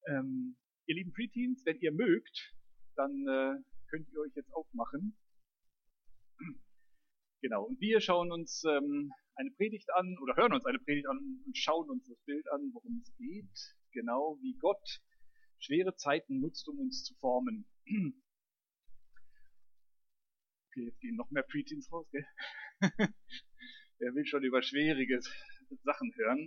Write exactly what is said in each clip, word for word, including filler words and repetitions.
Ähm, ihr lieben Preteens, wenn ihr mögt, dann äh, könnt ihr euch jetzt aufmachen. Genau, und wir schauen uns ähm, eine Predigt an oder hören uns eine Predigt an und schauen uns das Bild an, worum es geht. Genau, wie Gott schwere Zeiten nutzt, um uns zu formen. Okay, jetzt gehen noch mehr Preteens raus, gell? Wer will schon über schwierige Sachen hören?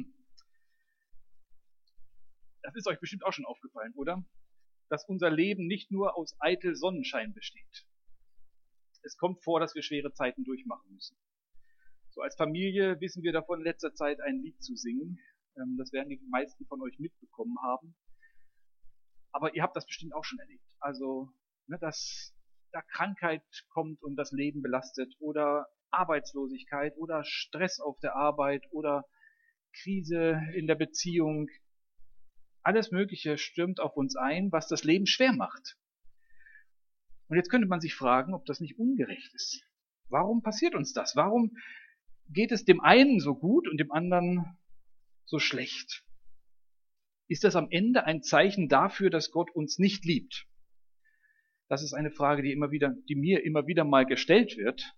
Das ist euch bestimmt auch schon aufgefallen, oder? Dass unser Leben nicht nur aus eitel Sonnenschein besteht. Es kommt vor, dass wir schwere Zeiten durchmachen müssen. So als Familie wissen wir davon, in letzter Zeit ein Lied zu singen. Das werden die meisten von euch mitbekommen haben. Aber ihr habt das bestimmt auch schon erlebt. Also, ne, dass da Krankheit kommt und das Leben belastet oder Arbeitslosigkeit oder Stress auf der Arbeit oder Krise in der Beziehung. Alles Mögliche stürmt auf uns ein, was das Leben schwer macht. Und jetzt könnte man sich fragen, ob das nicht ungerecht ist. Warum passiert uns das? Warum geht es dem einen so gut und dem anderen so schlecht? Ist das am Ende ein Zeichen dafür, dass Gott uns nicht liebt? Das ist eine Frage, die immer wieder, die mir immer wieder mal gestellt wird.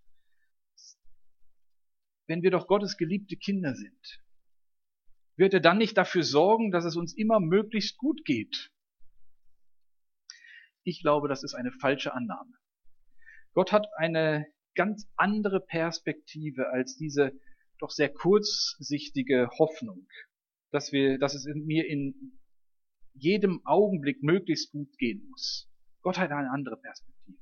Wenn wir doch Gottes geliebte Kinder sind, wird er dann nicht dafür sorgen, dass es uns immer möglichst gut geht? Ich glaube, das ist eine falsche Annahme. Gott hat eine ganz andere Perspektive als diese doch sehr kurzsichtige Hoffnung, dass wir, dass es in mir in jedem Augenblick möglichst gut gehen muss. Gott hat eine andere Perspektive.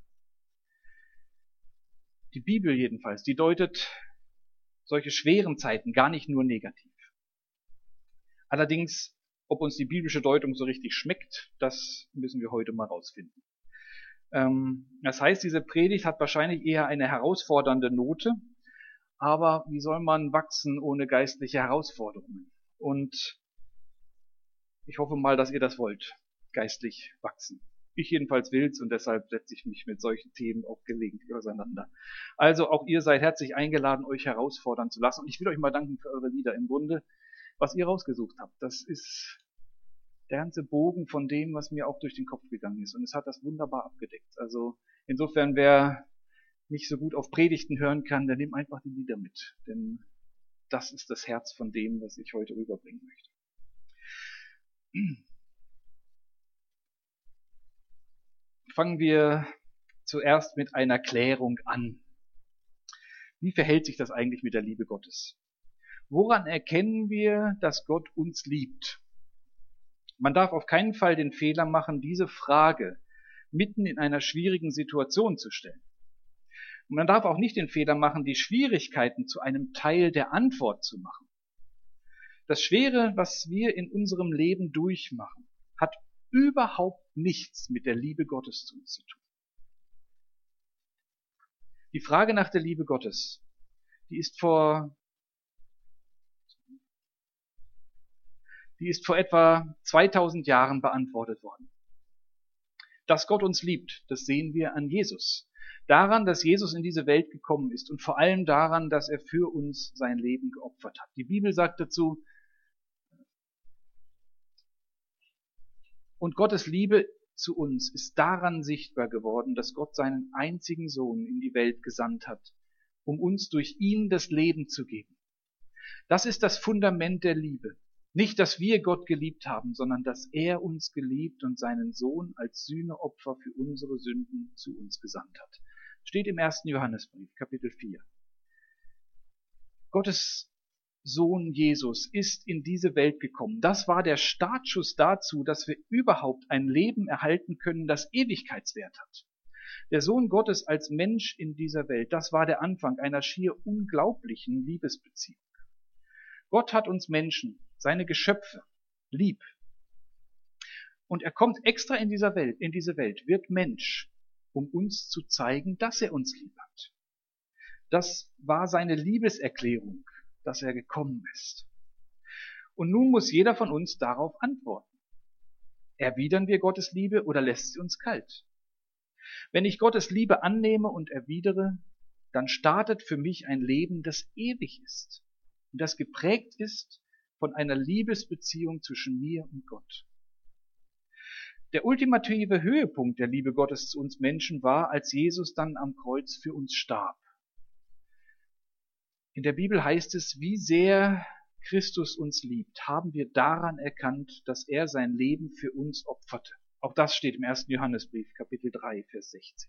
Die Bibel jedenfalls, die deutet solche schweren Zeiten gar nicht nur negativ. Allerdings, ob uns die biblische Deutung so richtig schmeckt, das müssen wir heute mal rausfinden. Das heißt, diese Predigt hat wahrscheinlich eher eine herausfordernde Note, aber wie soll man wachsen ohne geistliche Herausforderungen? Und ich hoffe mal, dass ihr das wollt, geistlich wachsen. Ich jedenfalls will's und deshalb setze ich mich mit solchen Themen auch gelegentlich auseinander. Also auch ihr seid herzlich eingeladen, euch herausfordern zu lassen. Und ich will euch mal danken für eure Lieder. Im Grunde, was ihr rausgesucht habt, das ist der ganze Bogen von dem, was mir auch durch den Kopf gegangen ist. Und es hat das wunderbar abgedeckt. Also insofern, wer nicht so gut auf Predigten hören kann, der nimmt einfach die Lieder mit. Denn das ist das Herz von dem, was ich heute rüberbringen möchte. Fangen wir zuerst mit einer Klärung an. Wie verhält sich das eigentlich mit der Liebe Gottes? Woran erkennen wir, dass Gott uns liebt? Man darf auf keinen Fall den Fehler machen, diese Frage mitten in einer schwierigen Situation zu stellen. Und man darf auch nicht den Fehler machen, die Schwierigkeiten zu einem Teil der Antwort zu machen. Das Schwere, was wir in unserem Leben durchmachen, hat überhaupt nichts mit der Liebe Gottes zu uns zu tun. Die Frage nach der Liebe Gottes, die ist vor, die ist vor etwa zweitausend Jahren beantwortet worden. Dass Gott uns liebt, das sehen wir an Jesus. Daran, dass Jesus in diese Welt gekommen ist und vor allem daran, dass er für uns sein Leben geopfert hat. Die Bibel sagt dazu, und Gottes Liebe zu uns ist daran sichtbar geworden, dass Gott seinen einzigen Sohn in die Welt gesandt hat, um uns durch ihn das Leben zu geben. Das ist das Fundament der Liebe. Nicht, dass wir Gott geliebt haben, sondern dass er uns geliebt und seinen Sohn als Sühneopfer für unsere Sünden zu uns gesandt hat. Steht im ersten Johannesbrief, Kapitel vier. Gottes Sohn Jesus ist in diese Welt gekommen. Das war der Startschuss dazu, dass wir überhaupt ein Leben erhalten können, das Ewigkeitswert hat. Der Sohn Gottes als Mensch in dieser Welt, das war der Anfang einer schier unglaublichen Liebesbeziehung. Gott hat uns Menschen, seine Geschöpfe, lieb. Und er kommt extra in dieser Welt, in diese Welt, wird Mensch, um uns zu zeigen, dass er uns lieb hat. Das war seine Liebeserklärung, dass er gekommen ist. Und nun muss jeder von uns darauf antworten. Erwidern wir Gottes Liebe oder lässt sie uns kalt? Wenn ich Gottes Liebe annehme und erwidere, dann startet für mich ein Leben, das ewig ist und das geprägt ist von einer Liebesbeziehung zwischen mir und Gott. Der ultimative Höhepunkt der Liebe Gottes zu uns Menschen war, als Jesus dann am Kreuz für uns starb. In der Bibel heißt es, wie sehr Christus uns liebt, haben wir daran erkannt, dass er sein Leben für uns opferte. Auch das steht im ersten Johannesbrief, Kapitel drei, Vers sechzehn.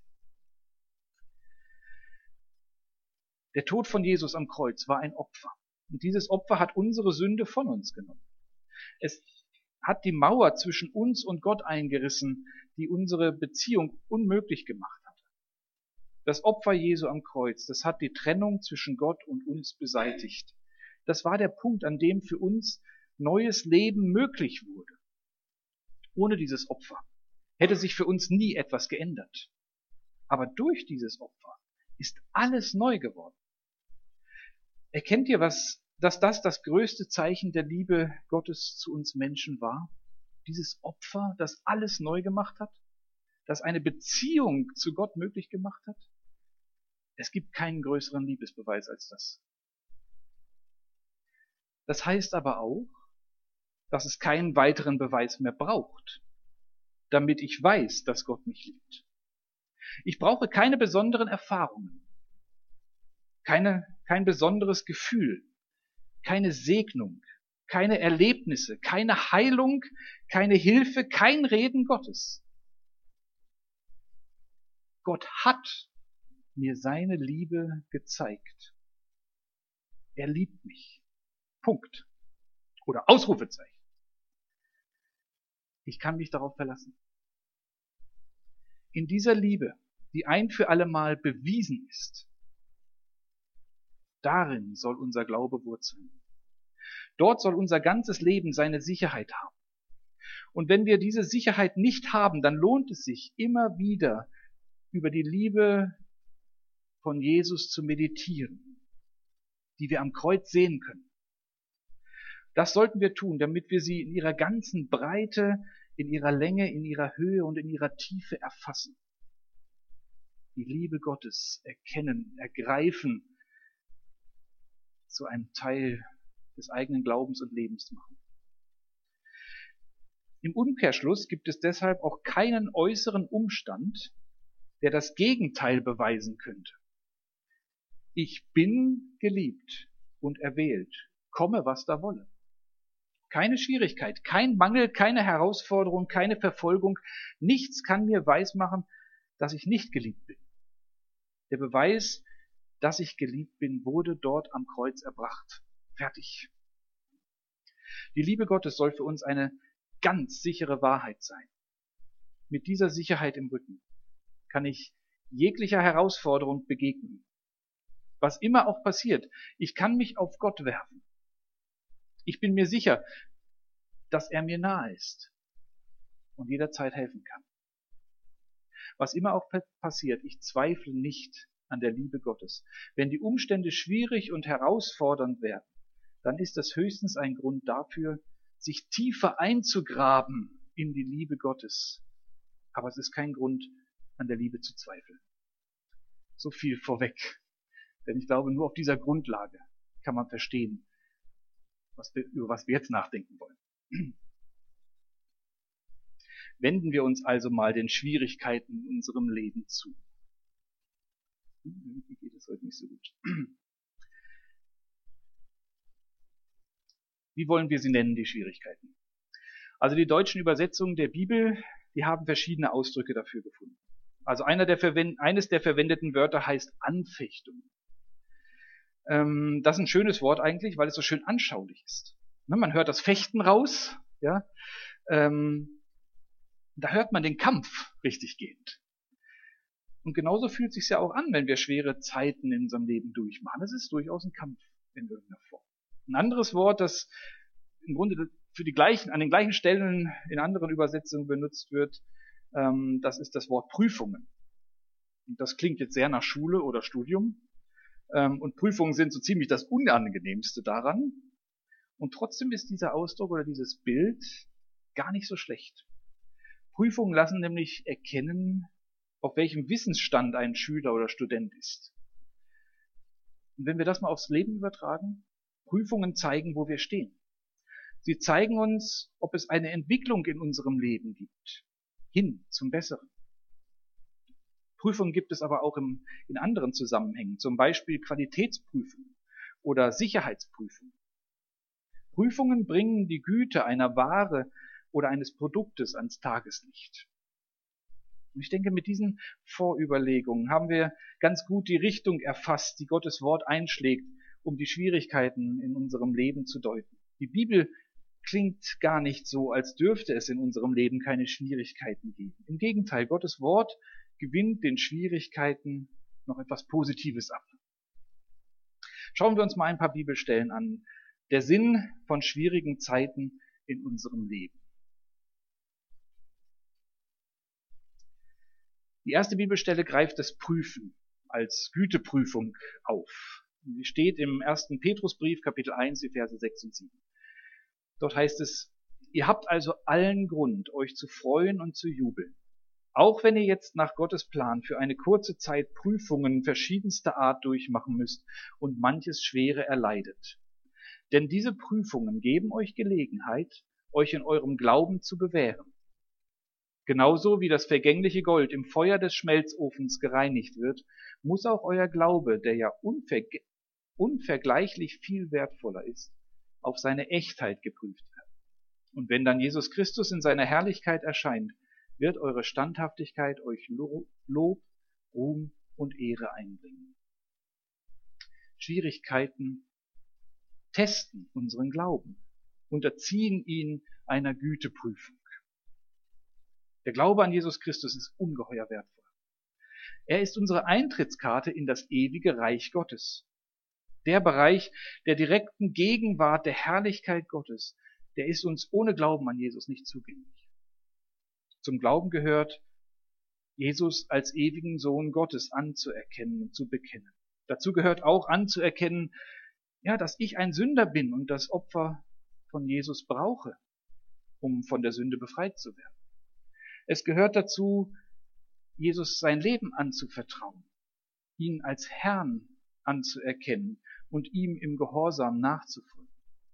Der Tod von Jesus am Kreuz war ein Opfer. Und dieses Opfer hat unsere Sünde von uns genommen. Es hat die Mauer zwischen uns und Gott eingerissen, die unsere Beziehung unmöglich gemacht hat. Das Opfer Jesu am Kreuz, das hat die Trennung zwischen Gott und uns beseitigt. Das war der Punkt, an dem für uns neues Leben möglich wurde. Ohne dieses Opfer hätte sich für uns nie etwas geändert. Aber durch dieses Opfer ist alles neu geworden. Erkennt ihr, was, dass das das größte Zeichen der Liebe Gottes zu uns Menschen war? Dieses Opfer, das alles neu gemacht hat? Das eine Beziehung zu Gott möglich gemacht hat? Es gibt keinen größeren Liebesbeweis als das. Das heißt aber auch, dass es keinen weiteren Beweis mehr braucht, damit ich weiß, dass Gott mich liebt. Ich brauche keine besonderen Erfahrungen, keine, kein besonderes Gefühl, keine Segnung, keine Erlebnisse, keine Heilung, keine Hilfe, kein Reden Gottes. Gott hat mir seine Liebe gezeigt. Er liebt mich. Punkt. Oder Ausrufezeichen. Ich kann mich darauf verlassen. In dieser Liebe, die ein für alle Mal bewiesen ist, darin soll unser Glaube wurzeln. Dort soll unser ganzes Leben seine Sicherheit haben. Und wenn wir diese Sicherheit nicht haben, dann lohnt es sich immer wieder über die Liebe von Jesus zu meditieren, die wir am Kreuz sehen können. Das sollten wir tun, damit wir sie in ihrer ganzen Breite, in ihrer Länge, in ihrer Höhe und in ihrer Tiefe erfassen. Die Liebe Gottes erkennen, ergreifen, zu einem Teil des eigenen Glaubens und Lebens machen. Im Umkehrschluss gibt es deshalb auch keinen äußeren Umstand, der das Gegenteil beweisen könnte. Ich bin geliebt und erwählt, komme was da wolle. Keine Schwierigkeit, kein Mangel, keine Herausforderung, keine Verfolgung, nichts kann mir weismachen, dass ich nicht geliebt bin. Der Beweis, dass ich geliebt bin, wurde dort am Kreuz erbracht. Fertig. Die Liebe Gottes soll für uns eine ganz sichere Wahrheit sein. Mit dieser Sicherheit im Rücken kann ich jeglicher Herausforderung begegnen. Was immer auch passiert, ich kann mich auf Gott werfen. Ich bin mir sicher, dass er mir nahe ist und jederzeit helfen kann. Was immer auch passiert, ich zweifle nicht an der Liebe Gottes. Wenn die Umstände schwierig und herausfordernd werden, dann ist das höchstens ein Grund dafür, sich tiefer einzugraben in die Liebe Gottes. Aber es ist kein Grund, an der Liebe zu zweifeln. So viel vorweg. Denn ich glaube, nur auf dieser Grundlage kann man verstehen, was wir, über was wir jetzt nachdenken wollen. Wenden wir uns also mal den Schwierigkeiten in unserem Leben zu. Irgendwie geht es heute nicht so gut. Wie wollen wir sie nennen, die Schwierigkeiten? Also die deutschen Übersetzungen der Bibel, die haben verschiedene Ausdrücke dafür gefunden. Also einer der verwend- eines der verwendeten Wörter heißt Anfechtung. Ähm, das ist ein schönes Wort eigentlich, weil es so schön anschaulich ist. Ne, man hört das Fechten raus, ja. Ähm, da hört man den Kampf richtig gehend. Und genauso fühlt es sich ja auch an, wenn wir schwere Zeiten in unserem Leben durchmachen. Es ist durchaus ein Kampf in irgendeiner Form. Ein anderes Wort, das im Grunde für die gleichen, an den gleichen Stellen in anderen Übersetzungen benutzt wird, ähm, das ist das Wort Prüfungen. Und das klingt jetzt sehr nach Schule oder Studium. Ähm, und Prüfungen sind so ziemlich das Unangenehmste daran. Und trotzdem ist dieser Ausdruck oder dieses Bild gar nicht so schlecht. Prüfungen lassen nämlich erkennen, auf welchem Wissensstand ein Schüler oder Student ist. Und wenn wir das mal aufs Leben übertragen, Prüfungen zeigen, wo wir stehen. Sie zeigen uns, ob es eine Entwicklung in unserem Leben gibt. hin zum Besseren. Prüfungen gibt es aber auch im, in anderen Zusammenhängen, zum Beispiel Qualitätsprüfungen oder Sicherheitsprüfungen. Prüfungen bringen die Güte einer Ware oder eines Produktes ans Tageslicht. Und ich denke, mit diesen Vorüberlegungen haben wir ganz gut die Richtung erfasst, die Gottes Wort einschlägt, um die Schwierigkeiten in unserem Leben zu deuten. Die Bibel klingt gar nicht so, als dürfte es in unserem Leben keine Schwierigkeiten geben. Im Gegenteil, Gottes Wort gewinnt den Schwierigkeiten noch etwas Positives ab. Schauen wir uns mal ein paar Bibelstellen an. Der Sinn von schwierigen Zeiten in unserem Leben. Die erste Bibelstelle greift das Prüfen als Güteprüfung auf. Sie steht im ersten Petrusbrief, Kapitel eins, die Verse sechs und sieben. Dort heißt es, ihr habt also allen Grund, euch zu freuen und zu jubeln. Auch wenn ihr jetzt nach Gottes Plan für eine kurze Zeit Prüfungen verschiedenster Art durchmachen müsst und manches Schwere erleidet. Denn diese Prüfungen geben euch Gelegenheit, euch in eurem Glauben zu bewähren. Genauso wie das vergängliche Gold im Feuer des Schmelzofens gereinigt wird, muss auch euer Glaube, der ja unverge- unvergleichlich viel wertvoller ist, auf seine Echtheit geprüft werden. Und wenn dann Jesus Christus in seiner Herrlichkeit erscheint, wird eure Standhaftigkeit euch Lob, Ruhm und Ehre einbringen. Schwierigkeiten testen unseren Glauben, unterziehen ihn einer Güteprüfung. Der Glaube an Jesus Christus ist ungeheuer wertvoll. Er ist unsere Eintrittskarte in das ewige Reich Gottes. Der Bereich der direkten Gegenwart der Herrlichkeit Gottes, der ist uns ohne Glauben an Jesus nicht zugänglich. Zum Glauben gehört, Jesus als ewigen Sohn Gottes anzuerkennen und zu bekennen. Dazu gehört auch anzuerkennen, ja, dass ich ein Sünder bin und das Opfer von Jesus brauche, um von der Sünde befreit zu werden. Es gehört dazu, Jesus sein Leben anzuvertrauen, ihn als Herrn anzuerkennen und ihm im Gehorsam nachzufolgen.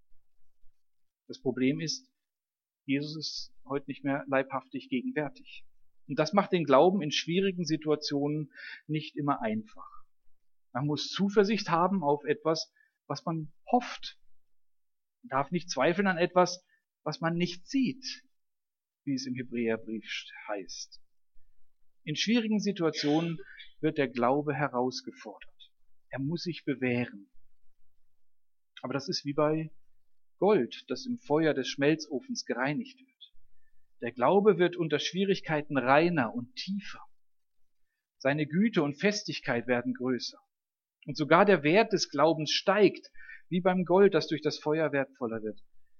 Das Problem ist, Jesus ist heute nicht mehr leibhaftig gegenwärtig. Und das macht den Glauben in schwierigen Situationen nicht immer einfach. Man muss Zuversicht haben auf etwas, was man hofft. Man darf nicht zweifeln an etwas, was man nicht sieht, wie es im Hebräerbrief heißt. In schwierigen Situationen wird der Glaube herausgefordert. Er muss sich bewähren. Aber das ist wie bei Gold, das im Feuer des Schmelzofens gereinigt wird. Der Glaube wird unter Schwierigkeiten reiner und tiefer. Seine Güte und Festigkeit werden größer. Und sogar der Wert des Glaubens steigt, wie beim Gold, das durch das Feuer wertvoller wird.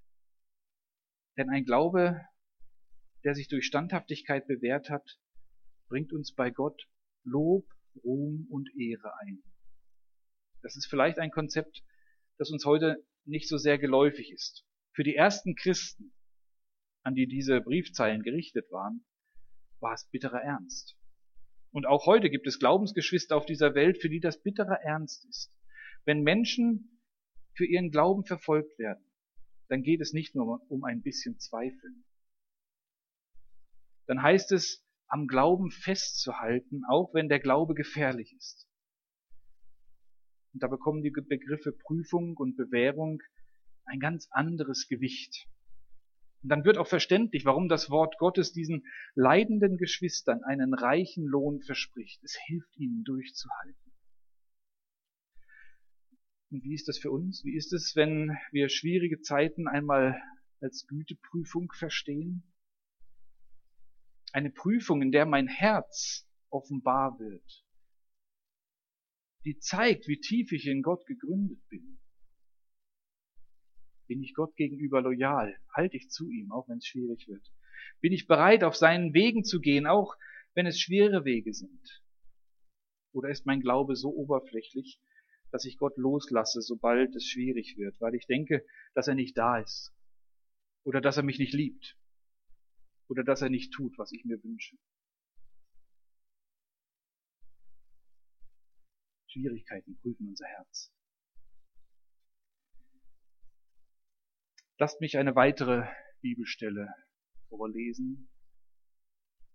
Denn ein Glaube, der sich durch Standhaftigkeit bewährt hat, bringt uns bei Gott Lob, Ruhm und Ehre ein. Das ist vielleicht ein Konzept, das uns heute nicht so sehr geläufig ist. Für die ersten Christen, an die diese Briefzeilen gerichtet waren, war es bitterer Ernst. Und auch heute gibt es Glaubensgeschwister auf dieser Welt, für die das bitterer Ernst ist. Wenn Menschen für ihren Glauben verfolgt werden, dann geht es nicht nur um ein bisschen Zweifeln. Dann heißt es, am Glauben festzuhalten, auch wenn der Glaube gefährlich ist. Und da bekommen die Begriffe Prüfung und Bewährung ein ganz anderes Gewicht. Und dann wird auch verständlich, warum das Wort Gottes diesen leidenden Geschwistern einen reichen Lohn verspricht. Es hilft ihnen durchzuhalten. Und wie ist das für uns? Wie ist es, wenn wir schwierige Zeiten einmal als Güteprüfung verstehen? Eine Prüfung, in der mein Herz offenbar wird, die zeigt, wie tief ich in Gott gegründet bin. Bin ich Gott gegenüber loyal? Halte ich zu ihm, auch wenn es schwierig wird? Bin ich bereit, auf seinen Wegen zu gehen, auch wenn es schwere Wege sind? Oder ist mein Glaube so oberflächlich, dass ich Gott loslasse, sobald es schwierig wird, weil ich denke, dass er nicht da ist? Oder dass er mich nicht liebt? Oder dass er nicht tut, was ich mir wünsche? Schwierigkeiten prüfen unser Herz. Lasst mich eine weitere Bibelstelle vorlesen.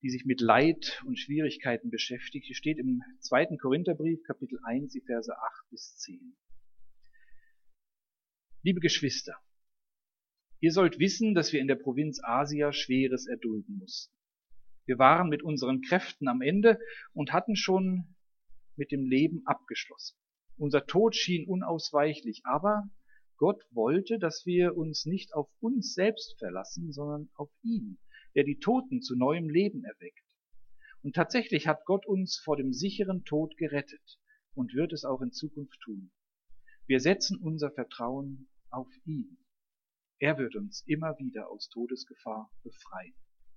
die sich mit Leid und Schwierigkeiten beschäftigt. Die steht im zweiten Korintherbrief, Kapitel eins, die Verse acht bis zehn. Liebe Geschwister, ihr sollt wissen, dass wir in der Provinz Asia Schweres erdulden mussten. Wir waren mit unseren Kräften am Ende und hatten schon mit dem Leben abgeschlossen. Unser Tod schien unausweichlich, aber Gott wollte, dass wir uns nicht auf uns selbst verlassen, sondern auf ihn, der die Toten zu neuem Leben erweckt. Und tatsächlich hat Gott uns vor dem sicheren Tod gerettet und wird es auch in Zukunft tun. Wir setzen unser Vertrauen auf ihn. Er wird uns immer wieder aus Todesgefahr befreien.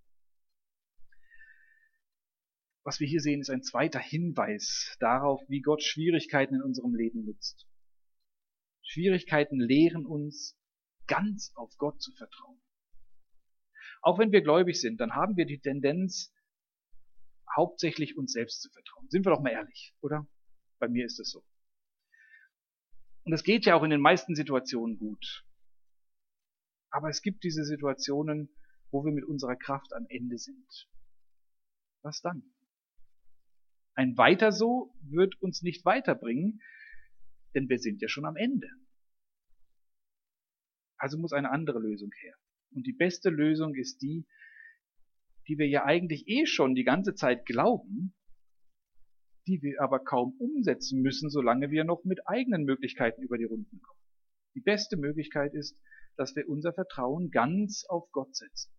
Was wir hier sehen, ist ein zweiter Hinweis darauf, wie Gott Schwierigkeiten in unserem Leben nutzt. Schwierigkeiten lehren uns, ganz auf Gott zu vertrauen. Auch wenn wir gläubig sind, dann haben wir die Tendenz, hauptsächlich uns selbst zu vertrauen. Sind wir doch mal ehrlich, oder? Bei mir ist es so. Und es geht ja auch in den meisten Situationen gut. Aber es gibt diese Situationen, wo wir mit unserer Kraft am Ende sind. Was dann? Ein Weiter so wird uns nicht weiterbringen, denn wir sind ja schon am Ende. Also muss eine andere Lösung her. Und die beste Lösung ist die, die wir ja eigentlich eh schon die ganze Zeit glauben, die wir aber kaum umsetzen müssen, solange wir noch mit eigenen Möglichkeiten über die Runden kommen. Die beste Möglichkeit ist, dass wir unser Vertrauen ganz auf Gott setzen.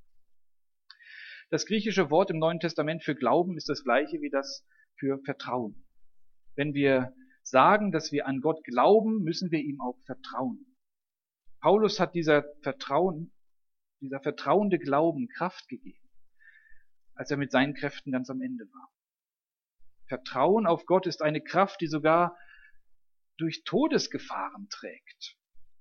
Das griechische Wort im Neuen Testament für Glauben ist das gleiche wie das für Vertrauen. Wenn wir sagen, dass wir an Gott glauben, müssen wir ihm auch vertrauen. Paulus hat dieser Vertrauen, dieser vertrauende Glauben Kraft gegeben, als er mit seinen Kräften ganz am Ende war. Vertrauen auf Gott ist eine Kraft, die sogar durch Todesgefahren trägt.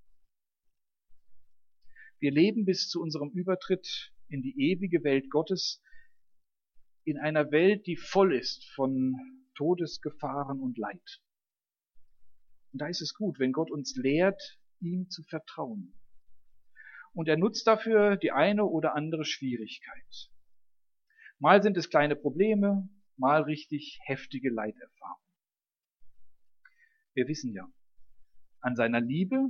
Wir leben bis zu unserem Übertritt in die ewige Welt Gottes, in einer Welt, die voll ist von Todesgefahren und Leid. Und da ist es gut, wenn Gott uns lehrt, ihm zu vertrauen. Und er nutzt dafür die eine oder andere Schwierigkeit. Mal sind es kleine Probleme, mal richtig heftige Leiterfahrungen. Wir wissen ja, an seiner Liebe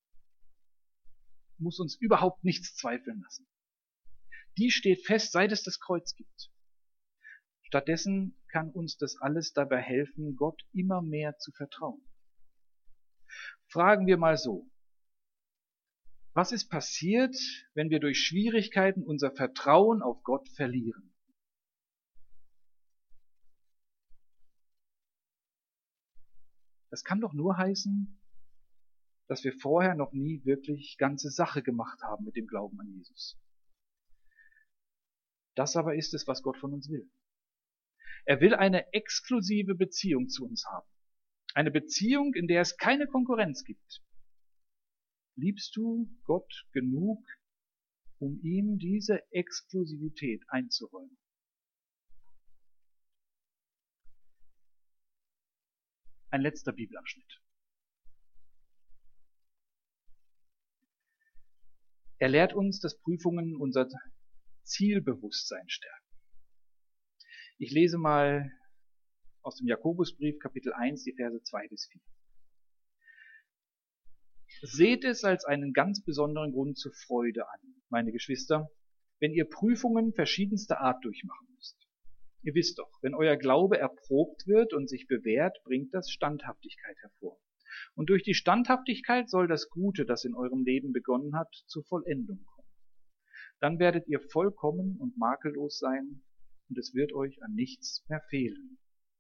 muss uns überhaupt nichts zweifeln lassen. Die steht fest, seit es das Kreuz gibt. Stattdessen kann uns das alles dabei helfen, Gott immer mehr zu vertrauen. Fragen wir mal so: Was ist passiert, wenn wir durch Schwierigkeiten unser Vertrauen auf Gott verlieren? Das kann doch nur heißen, dass wir vorher noch nie wirklich ganze Sache gemacht haben mit dem Glauben an Jesus. Das aber ist es, was Gott von uns will. Er will eine exklusive Beziehung zu uns haben. Eine Beziehung, in der es keine Konkurrenz gibt. Liebst du Gott genug, um ihm diese Exklusivität einzuräumen? Ein letzter Bibelabschnitt. Er lehrt uns, dass Prüfungen unser Zielbewusstsein stärken. Ich lese mal aus dem Jakobusbrief, Kapitel eins, die Verse zwei bis vier. Seht es als einen ganz besonderen Grund zur Freude an, meine Geschwister, wenn ihr Prüfungen verschiedenster Art durchmachen müsst. Ihr wisst doch, wenn euer Glaube erprobt wird und sich bewährt, bringt das Standhaftigkeit hervor. Und durch die Standhaftigkeit soll das Gute, das in eurem Leben begonnen hat, zur Vollendung kommen. Dann werdet ihr vollkommen und makellos sein, und es wird euch an nichts mehr fehlen.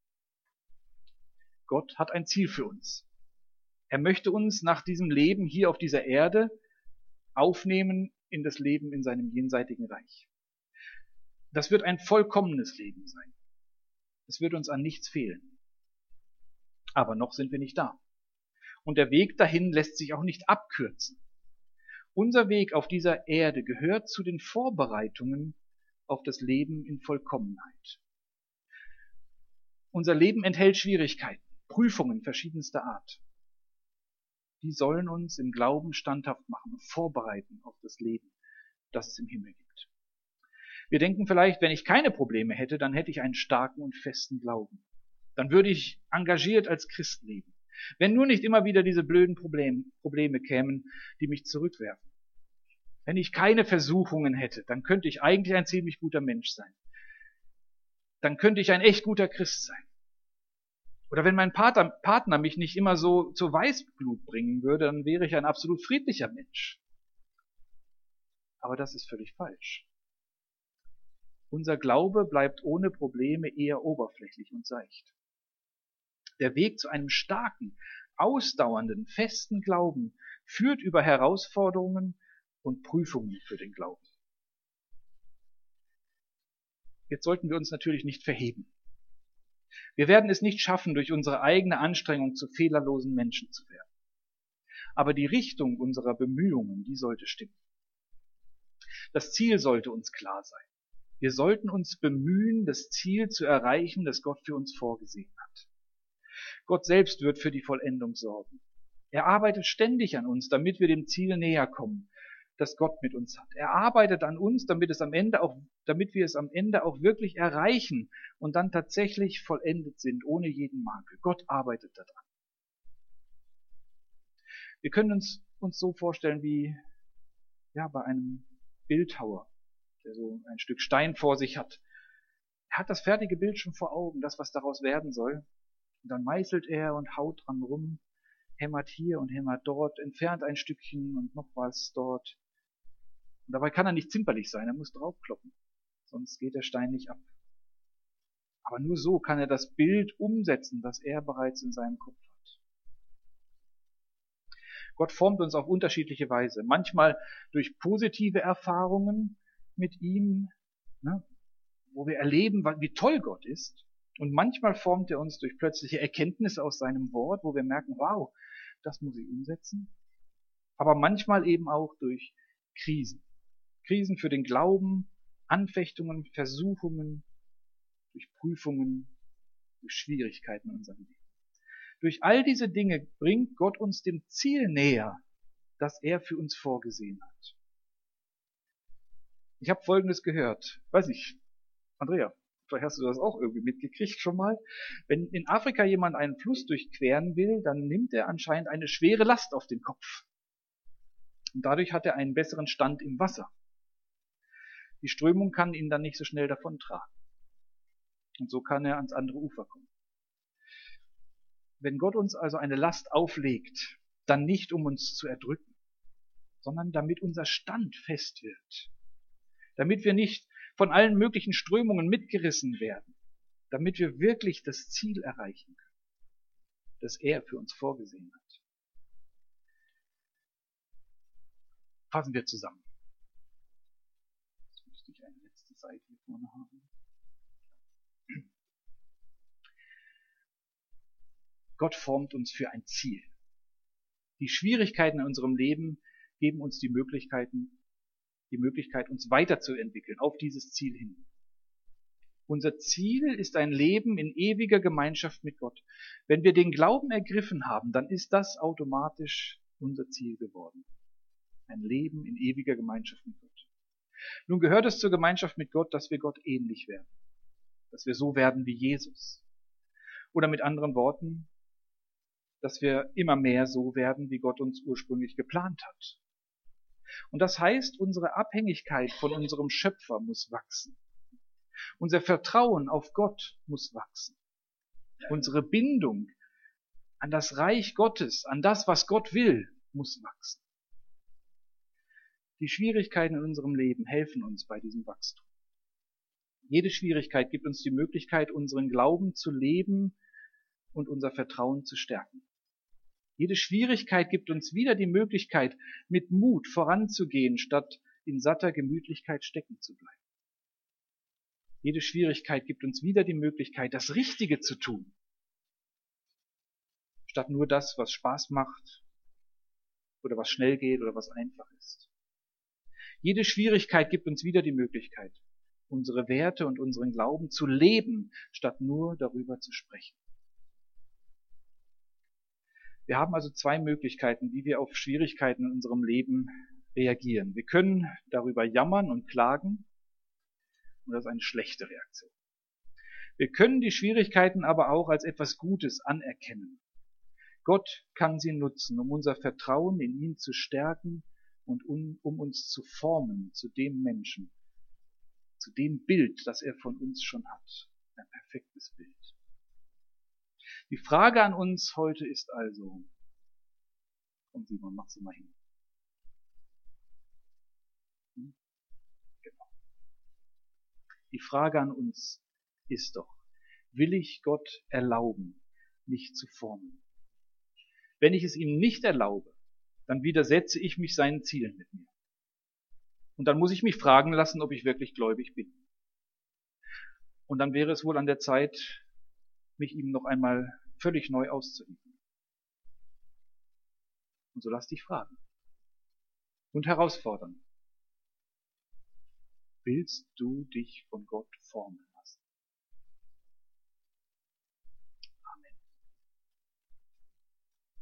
Gott hat ein Ziel für uns. Er möchte uns nach diesem Leben hier auf dieser Erde aufnehmen in das Leben in seinem jenseitigen Reich. Das wird ein vollkommenes Leben sein. Es wird uns an nichts fehlen. Aber noch sind wir nicht da. Und der Weg dahin lässt sich auch nicht abkürzen. Unser Weg auf dieser Erde gehört zu den Vorbereitungen auf das Leben in Vollkommenheit. Unser Leben enthält Schwierigkeiten, Prüfungen verschiedenster Art. Die sollen uns im Glauben standhaft machen und vorbereiten auf das Leben, das es im Himmel gibt. Wir denken vielleicht, wenn ich keine Probleme hätte, dann hätte ich einen starken und festen Glauben. Dann würde ich engagiert als Christ leben. Wenn nur nicht immer wieder diese blöden Problem, Probleme kämen, die mich zurückwerfen. Wenn ich keine Versuchungen hätte, dann könnte ich eigentlich ein ziemlich guter Mensch sein. Dann könnte ich ein echt guter Christ sein. Oder wenn mein Partner, Partner mich nicht immer so zur Weißglut bringen würde, dann wäre ich ein absolut friedlicher Mensch. Aber das ist völlig falsch. Unser Glaube bleibt ohne Probleme eher oberflächlich und seicht. Der Weg zu einem starken, ausdauernden, festen Glauben führt über Herausforderungen und Prüfungen für den Glauben. Jetzt sollten wir uns natürlich nicht verheben. Wir werden es nicht schaffen, durch unsere eigene Anstrengung zu fehlerlosen Menschen zu werden. Aber die Richtung unserer Bemühungen, die sollte stimmen. Das Ziel sollte uns klar sein. Wir sollten uns bemühen, das Ziel zu erreichen, das Gott für uns vorgesehen hat. Gott selbst wird für die Vollendung sorgen. Er arbeitet ständig an uns, damit wir dem Ziel näher kommen, das Gott mit uns hat. Er arbeitet an uns, damit es am Ende auch, damit wir es am Ende auch wirklich erreichen und dann tatsächlich vollendet sind, ohne jeden Makel. Gott arbeitet daran. Wir können uns, uns so vorstellen wie, ja, bei einem Bildhauer, der so ein Stück Stein vor sich hat. Er hat das fertige Bild schon vor Augen, das, was daraus werden soll. Und dann meißelt er und haut dran rum, hämmert hier und hämmert dort, entfernt ein Stückchen und noch was dort. Und dabei kann er nicht zimperlich sein, er muss draufkloppen, sonst geht der Stein nicht ab. Aber nur so kann er das Bild umsetzen, das er bereits in seinem Kopf hat. Gott formt uns auf unterschiedliche Weise. Manchmal durch positive Erfahrungen mit ihm, ne, wo wir erleben, wie toll Gott ist. Und manchmal formt er uns durch plötzliche Erkenntnisse aus seinem Wort, wo wir merken, wow, das muss ich umsetzen. Aber manchmal eben auch durch Krisen. Krisen für den Glauben, Anfechtungen, Versuchungen, durch Prüfungen, durch Schwierigkeiten in unserem Leben. Durch all diese Dinge bringt Gott uns dem Ziel näher, das er für uns vorgesehen hat. Ich habe Folgendes gehört. Weiß nicht, Andrea, vielleicht hast du das auch irgendwie mitgekriegt schon mal. Wenn in Afrika jemand einen Fluss durchqueren will, dann nimmt er anscheinend eine schwere Last auf den Kopf. Und dadurch hat er einen besseren Stand im Wasser. Die Strömung kann ihn dann nicht so schnell davontragen. Und so kann er ans andere Ufer kommen. Wenn Gott uns also eine Last auflegt, dann nicht um uns zu erdrücken, sondern damit unser Stand fest wird. Damit wir nicht von allen möglichen Strömungen mitgerissen werden. Damit wir wirklich das Ziel erreichen können, das er für uns vorgesehen hat. Fassen wir zusammen. Jetzt müsste ich eine letzte Seite hier vorne haben. Gott formt uns für ein Ziel. Die Schwierigkeiten in unserem Leben geben uns die Möglichkeiten, die Möglichkeit, uns weiterzuentwickeln auf dieses Ziel hin. Unser Ziel ist ein Leben in ewiger Gemeinschaft mit Gott. Wenn wir den Glauben ergriffen haben, dann ist das automatisch unser Ziel geworden. Ein Leben in ewiger Gemeinschaft mit Gott. Nun gehört es zur Gemeinschaft mit Gott, dass wir Gott ähnlich werden. Dass wir so werden wie Jesus. Oder mit anderen Worten, dass wir immer mehr so werden, wie Gott uns ursprünglich geplant hat. Und das heißt, unsere Abhängigkeit von unserem Schöpfer muss wachsen. Unser Vertrauen auf Gott muss wachsen. Unsere Bindung an das Reich Gottes, an das, was Gott will, muss wachsen. Die Schwierigkeiten in unserem Leben helfen uns bei diesem Wachstum. Jede Schwierigkeit gibt uns die Möglichkeit, unseren Glauben zu leben und unser Vertrauen zu stärken. Jede Schwierigkeit gibt uns wieder die Möglichkeit, mit Mut voranzugehen, statt in satter Gemütlichkeit stecken zu bleiben. Jede Schwierigkeit gibt uns wieder die Möglichkeit, das Richtige zu tun, statt nur das, was Spaß macht oder was schnell geht oder was einfach ist. Jede Schwierigkeit gibt uns wieder die Möglichkeit, unsere Werte und unseren Glauben zu leben, statt nur darüber zu sprechen. Wir haben also zwei Möglichkeiten, wie wir auf Schwierigkeiten in unserem Leben reagieren. Wir können darüber jammern und klagen, Und das ist eine schlechte Reaktion. Wir können die Schwierigkeiten aber auch als etwas Gutes anerkennen. Gott kann sie nutzen, um unser Vertrauen in ihn zu stärken und um, um uns zu formen zu dem Menschen, zu dem Bild, das er von uns schon hat. Ein perfektes Bild. Die Frage an uns heute ist also, komm Simon, mach sie mal hin. Hm? Genau. Die Frage an uns ist doch, will ich Gott erlauben, mich zu formen? Wenn ich es ihm nicht erlaube, dann widersetze ich mich seinen Zielen mit mir. Und dann muss ich mich fragen lassen, ob ich wirklich gläubig bin. Und dann wäre es wohl an der Zeit, mich ihm noch einmal völlig neu auszuliefern. Und so lass dich fragen und herausfordern. Willst du dich von Gott formen?